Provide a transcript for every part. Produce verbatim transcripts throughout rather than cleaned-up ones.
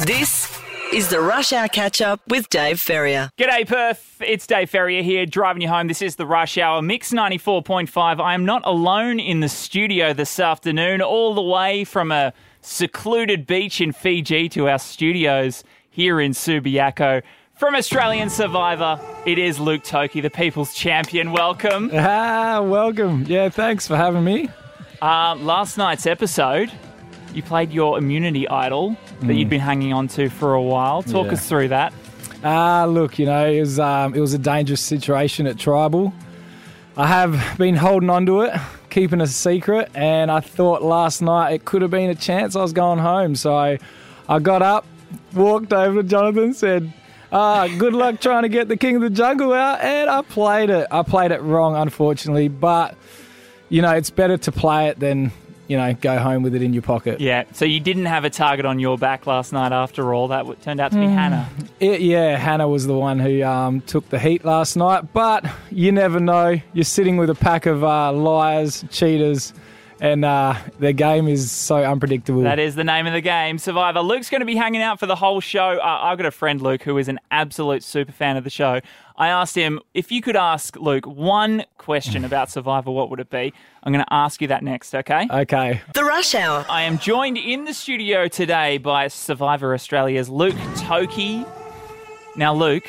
This is the Rush Hour Catch-Up with Dave Ferrier. G'day Perth, it's Dave Ferrier here, driving you home. This is the Rush Hour, Mix ninety-four point five. I am not alone in the studio this afternoon, all the way from a secluded beach in Fiji to our studios here in Subiaco. From Australian Survivor, it is Luke Toki, the People's Champion. Welcome. Ah, welcome. Yeah, thanks for having me. Uh, last night's episode, you played your immunity idol that mm. you'd been hanging on to for a while. Talk yeah. us through that. Ah, uh, look, you know, it was um, it was a dangerous situation at Tribal. I have been holding on to it, keeping it a secret, and I thought last night it could have been a chance I was going home. So I, I got up, walked over to Jonathan, said, ah, good luck trying to get the King of the Jungle out, and I played it. I played it wrong, unfortunately, but, you know, it's better to play it than, you know, go home with it in your pocket. Yeah, so you didn't have a target on your back last night after all. That turned out to be mm. Hannah. It, yeah, Hannah was the one who um, took the heat last night, but you never know. You're sitting with a pack of uh, liars, cheaters, and uh, their game is so unpredictable. That is the name of the game, Survivor. Luke's going to be hanging out for the whole show. Uh, I've got a friend, Luke, who is an absolute super fan of the show. I asked him, if you could ask Luke one question about Survivor, what would it be? I'm going to ask you that next, okay? Okay. The Rush Hour. I am joined in the studio today by Survivor Australia's Luke Toki. Now, Luke,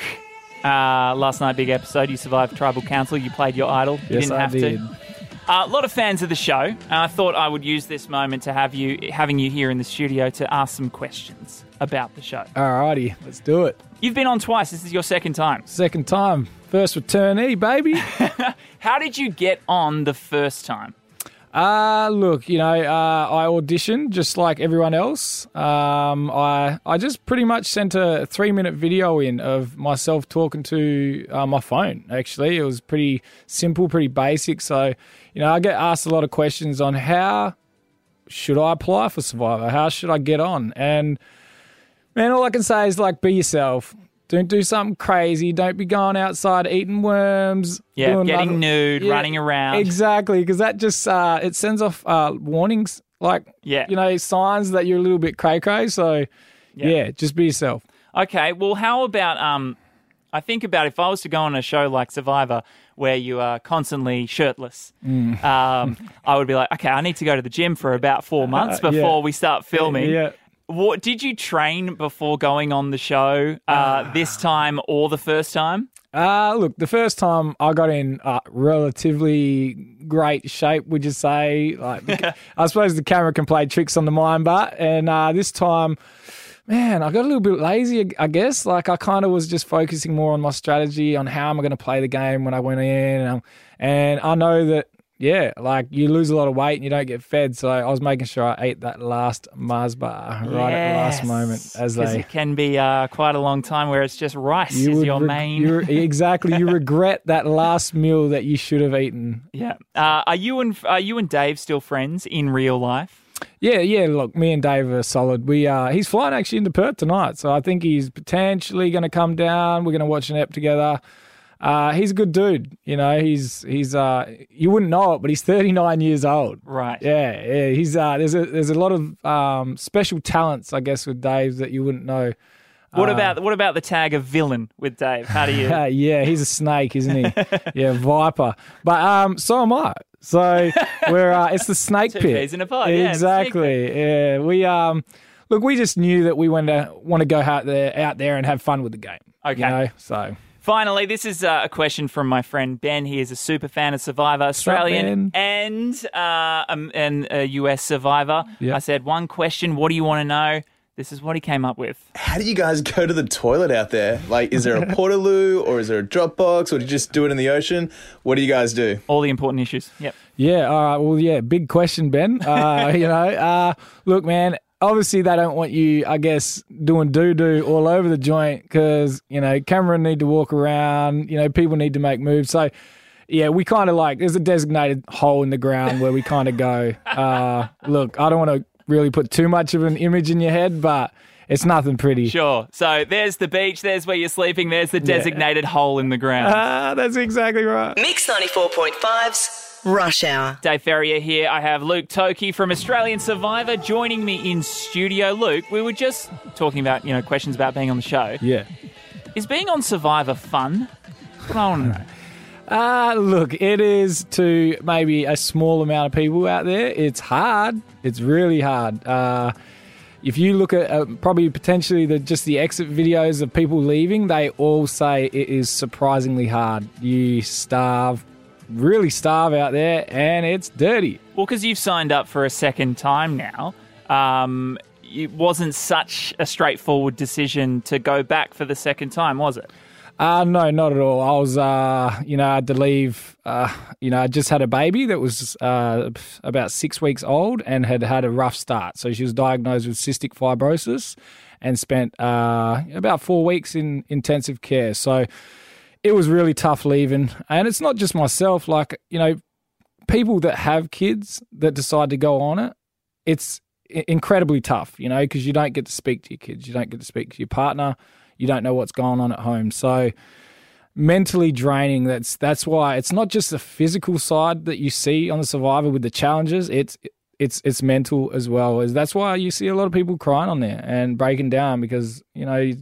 uh, last night, big episode, you survived Tribal Council. You played your idol. You yes, didn't have I did. to. Uh, a lot of fans of the show, and I thought I would use this moment to have you, having you here in the studio to ask some questions about the show. Alrighty, let's do it. You've been on twice. This is your second time. Second time. First returnee, baby. How did you get on the first time? Uh, look, you know, uh, I auditioned just like everyone else. Um, I I just pretty much sent a three-minute video in of myself talking to uh, my phone, actually. It was pretty simple, pretty basic. So, you know, I get asked a lot of questions on how should I apply for Survivor? How should I get on? And, man, all I can say is, like, be yourself. Don't do something crazy. Don't be going outside eating worms. Yeah, doing getting other, nude, yeah, running around. Exactly, because that just uh, it sends off uh, warnings, like yeah. you know, signs that you're a little bit cray-cray. So, yeah. yeah, just be yourself. Okay, well, how about um, I think about if I was to go on a show like Survivor where you are constantly shirtless, mm. um, I would be like, okay, I need to go to the gym for about four months before uh, yeah. we start filming. Yeah. What did you train before going on the show uh, uh, this time or the first time? Uh, look, the first time I got in uh, relatively great shape, would you say? Like, the, I suppose the camera can play tricks on the mind, but and uh, this time, man, I got a little bit lazy, I guess. Like, I kind of was just focusing more on my strategy, on how am I going to play the game when I went in, and, and I know that. Yeah, like you lose a lot of weight and you don't get fed. So I was making sure I ate that last Mars bar right yes, at the last moment. As they, it can be uh, quite a long time where it's just rice you is your re- main. Exactly. You regret that last meal that you should have eaten. Yeah. Uh, are you and are you and Dave still friends in real life? Yeah, yeah. Look, me and Dave are solid. We uh, he's flying actually into Perth tonight, so I think he's potentially going to come down. We're going to watch an ep together. Uh, he's a good dude, you know. He's he's uh, you wouldn't know it, but he's thirty-nine years old. Right. Yeah, yeah. He's uh, there's a there's a lot of um, special talents, I guess, with Dave that you wouldn't know. What uh, about what about the tag of villain with Dave? How do you? yeah, he's a snake, isn't he? yeah, viper. But um, so am I. So we're uh, it's the snake Two pit. peas in a pod. Yeah, exactly. Yeah, we um, look, we just knew that we want to want to go out there out there and have fun with the game. Okay. You know? So. Finally, this is uh, a question from my friend Ben. He is a super fan of Survivor, Australian and uh, um, and a U S Survivor. Yep. I said, one question, what do you want to know? This is what he came up with. How do you guys go to the toilet out there? Like, is there a portaloo or is there a drop box or do you just do it in the ocean? What do you guys do? All the important issues. Yep. Yeah, all right. Well, yeah, big question, Ben. Uh, you know, uh, look, man, obviously they don't want you, I guess, doing doo-doo all over the joint because, you know, camera need to walk around, you know, people need to make moves. So, yeah, we kind of like, there's a designated hole in the ground where we kind of go, uh, look, I don't want to really put too much of an image in your head, but it's nothing pretty. Sure. So there's the beach, there's where you're sleeping, there's the designated yeah. hole in the ground. Ah, that's exactly right. Mix ninety-four point five's Rush Hour. Dave Ferrier here. I have Luke Toki from Australian Survivor joining me in studio. Luke, we were just talking about, you know, questions about being on the show. Yeah. Is being on Survivor fun? I don't know. Uh, look, it is to maybe a small amount of people out there. It's hard. It's really hard. Uh, if you look at uh, probably potentially the just the exit videos of people leaving, they all say it is surprisingly hard. You starve, really starve out there, and it's dirty. Well, because you've signed up for a second time now, um, it wasn't such a straightforward decision to go back for the second time, was it? Uh, no, not at all. I was, uh, you know, I had to leave, uh, you know, I just had a baby that was uh, about six weeks old and had had a rough start. So she was diagnosed with cystic fibrosis and spent uh, about four weeks in intensive care. So it was really tough leaving. And it's not just myself, like, you know, people that have kids that decide to go on it, it's incredibly tough, you know, because you don't get to speak to your kids. You don't get to speak to your partner. You don't know what's going on at home. So mentally draining, that's that's why it's not just the physical side that you see on the Survivor with the challenges, it's it's it's mental as well. That's why you see a lot of people crying on there and breaking down because, you know,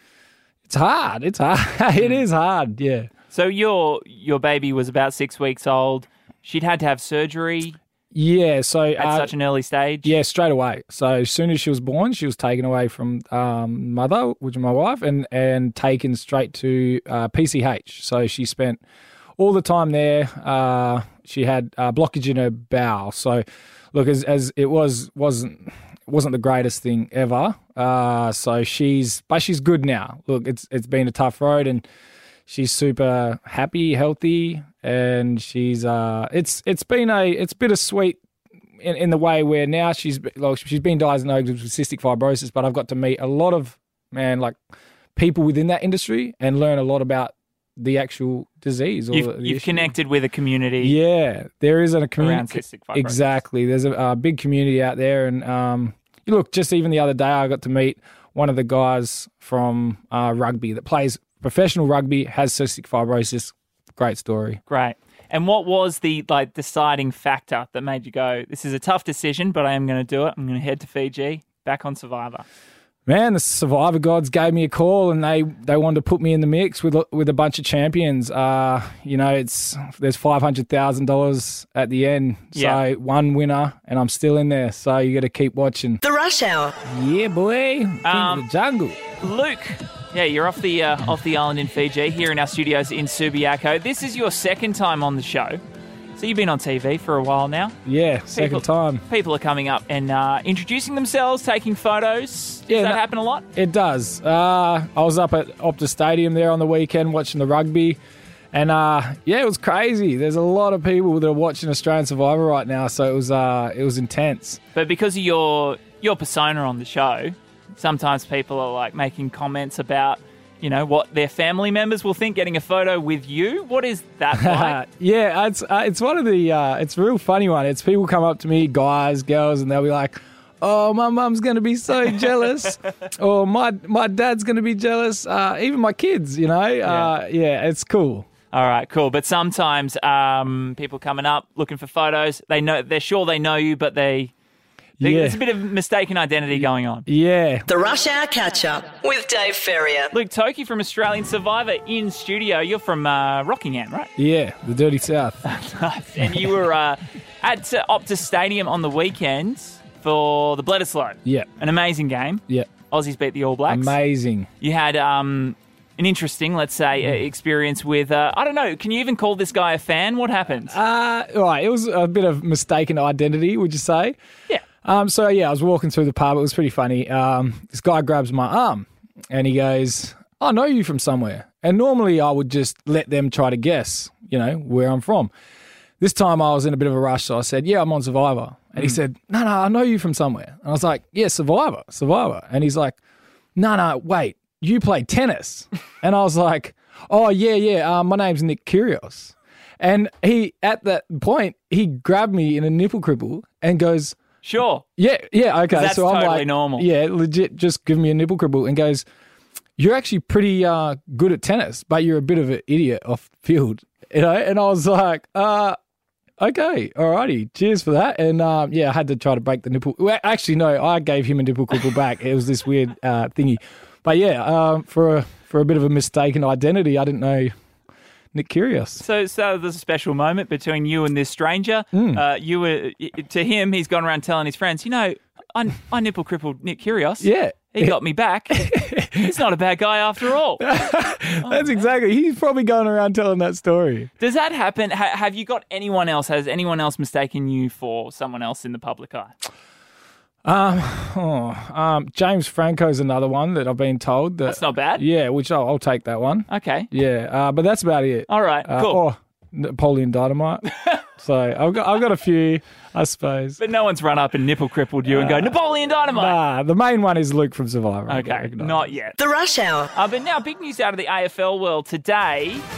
it's hard. It's hard. It is hard, yeah. So your your baby was about six weeks old. She'd had to have surgery. Yeah, so at uh, such an early stage. Yeah, straight away. So as soon as she was born, she was taken away from um, mother, which is my wife, and and taken straight to uh, P C H. So she spent all the time there. Uh, she had uh, blockage in her bowel. So look, as as it was wasn't wasn't the greatest thing ever. Uh, so she's but she's good now. Look, it's it's been a tough road, and she's super happy, healthy, and she's uh, it's it's been a it's bittersweet in, in the way where now she's like she's been diagnosed with cystic fibrosis, but I've got to meet a lot of man like people within that industry and learn a lot about the actual disease. Or You've, the you've issue. connected with a community. Yeah, there is a community around cystic fibrosis. Exactly. There's a, a big community out there, and um, look, just even the other day, I got to meet one of the guys from uh, rugby that plays professional rugby, has cystic fibrosis. Great story. Great. And what was the like deciding factor that made you go, this is a tough decision, but I am going to do it. I'm going to head to Fiji, back on Survivor? Man, the Survivor gods gave me a call, and they, they wanted to put me in the mix with with a bunch of champions. Uh, you know, it's there's five hundred thousand dollars at the end, so Yeah. one winner, and I'm still in there. So you got to keep watching. The Rush Hour. Yeah, boy, King Um, of the jungle. Luke, yeah, you're off the uh, off the island in Fiji, here in our studios in Subiaco. This is your second time on the show. So you've been on T V for a while now. Yeah, second People- time. People are coming up and uh, introducing themselves, taking photos. Does Yeah, that no- happen a lot? It does. Uh, I was up at Optus Stadium there on the weekend watching the rugby, and uh, yeah, it was crazy. There's a lot of people that are watching Australian Survivor right now, so it was uh, it was intense. But because of your your persona on the show, sometimes people are like making comments about, you know, what their family members will think getting a photo with you. What is that like? yeah, it's uh, it's one of the uh, it's a real funny one. It's people come up to me, guys, girls, and they'll be like, "Oh, my mum's going to be so jealous," or "My my dad's going to be jealous." Uh, even my kids, you know. Uh, yeah, it's cool. All right, cool. But sometimes um, people coming up looking for photos, they know they're sure they know you, but they, they Yeah. there's a bit of mistaken identity going on. Yeah, The Rush Hour Catch-Up with Dave Ferrier. Luke Toki from Australian Survivor in studio. You're from uh, Rockingham, right? yeah, the dirty south. And you were uh, at uh, Optus Stadium on the weekend for the Bledisloe. Yeah, An amazing game. yeah, Aussies beat the All Blacks. amazing. You had um, an interesting, let's say, uh, experience with, uh, I don't know, can you even call this guy a fan? What happened? Uh, right, it was a bit of mistaken identity, would you say? yeah. Um, so yeah, I was walking through the pub. It was pretty funny. Um, this guy grabs my arm and he goes, "I know you from somewhere." And normally I would just let them try to guess, you know, where I'm from. This time I was in a bit of a rush, so I said, "Yeah, I'm on Survivor." And he said, "No, no, I know you from somewhere." And I was like, "Yeah, Survivor, Survivor." And he's like, "No, no, wait, you play tennis?" And I was like, "Oh yeah, yeah. Um, my name's Nick Kyrgios." And he, at that point, he grabbed me in a nipple cripple and goes, Sure. yeah, yeah, okay. That's so I'm totally like, normal. Yeah, legit, just give me a nipple cribble and goes, "You're actually pretty uh, good at tennis, but you're a bit of an idiot off field." You know, and I was like, uh, Okay, alrighty. Cheers for that. And um, yeah, I had to try to break the nipple. Well, actually, no, I gave him a nipple cripple back. It was this weird uh, thingy. But yeah, um, for a, for a bit of a mistaken identity, I didn't know Nick Kyrgios. So, so there's a special moment between you and this stranger. Mm. Uh, you were to him. He's gone around telling his friends, you know, I, I nipple crippled Nick Kyrgios. Yeah. He got me back. He's not a bad guy after all. That's exactly. He's probably going around telling that story. Does that happen? Ha- have you got anyone else? Has anyone else mistaken you for someone else in the public eye? Um, oh, um, James Franco's another one that I've been told. That, That's not bad. Yeah, which I'll, I'll take that one. Okay. Yeah, uh, but that's about it. All right, Uh, cool. Or Napoleon Dynamite. So I've got I've got a few, I suppose. But no one's run up and nipple crippled you and go, Napoleon Dynamite. Nah, the main one is Luke from Survivor. Okay, not yet. The Rush Hour. Uh, but now, big news out of the A F L world today. We've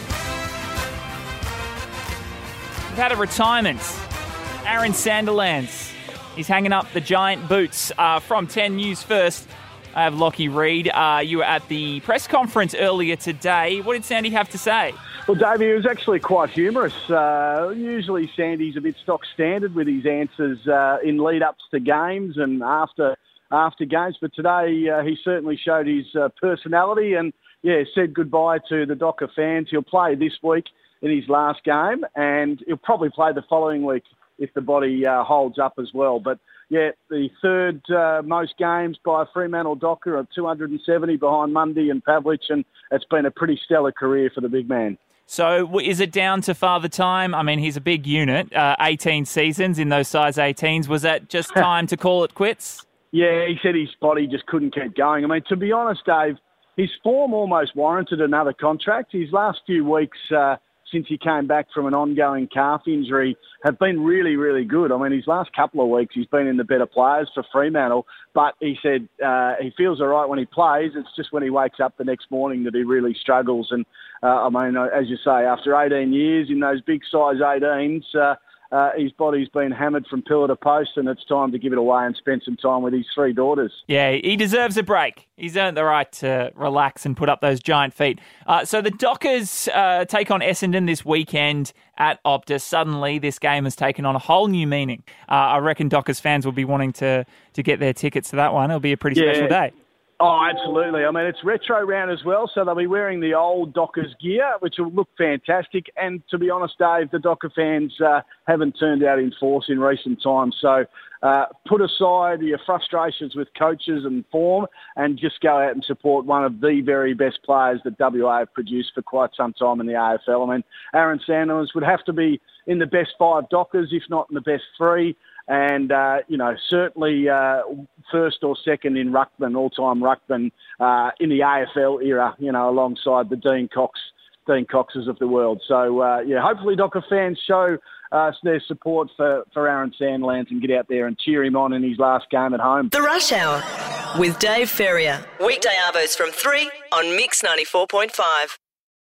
had a retirement. Aaron Sandilands. He's hanging up the giant boots. Uh, from ten News First, I have Lockie Reid. Uh, you were at the press conference earlier today. What did Sandy have to say? Well, Davey, it was actually quite humorous. Uh, usually Sandy's a bit stock standard with his answers uh, in lead-ups to games and after after games, but today uh, he certainly showed his uh, personality and, yeah, said goodbye to the Docker fans. He'll play this week in his last game, and he'll probably play the following week if the body uh, holds up as well. But, yeah, the third uh, most games by Fremantle Docker of two hundred seventy behind Mundy and Pavlich, and it's been a pretty stellar career for the big man. So w- is it down to Father Time? I mean, he's a big unit, uh, eighteen seasons in those size eighteens. Was that just time to call it quits? Yeah, he said his body just couldn't keep going. I mean, to be honest, Dave, his form almost warranted another contract. His last few weeks uh, since he came back from an ongoing calf injury have been really, really good. I mean, his last couple of weeks he's been in the better players for Fremantle, but he said uh, he feels all right when he plays. It's just when he wakes up the next morning that he really struggles. And, uh, I mean, as you say, after eighteen years in those big size eighteens, uh, Uh, his body's been hammered from pillar to post, and it's time to give it away and spend some time with his three daughters. Yeah, he deserves a break. He's earned the right to relax and put up those giant feet. Uh, so the Dockers uh, take on Essendon this weekend at Optus. Suddenly, this game has taken on a whole new meaning. Uh, I reckon Dockers fans will be wanting to, to get their tickets to that one. It'll be a pretty Yeah. special day. Oh, absolutely. I mean, it's retro round as well, so they'll be wearing the old Dockers gear, which will look fantastic. And to be honest, Dave, the Docker fans uh, haven't turned out in force in recent times. So uh, put aside your frustrations with coaches and form and just go out and support one of the very best players that W A have produced for quite some time in the A F L. I mean, Aaron Sanders would have to be in the best five Dockers, if not in the best three. And, uh, you know, certainly uh, first or second in ruckman, all-time ruckman uh, in the A F L era, you know, alongside the Dean Cox, Dean Coxes of the world. So, uh, yeah, hopefully Docker fans show us their support for, for Aaron Sandlands and get out there and cheer him on in his last game at home. The Rush Hour with Dave Ferrier. Weekday arvos from three on Mix ninety-four point five.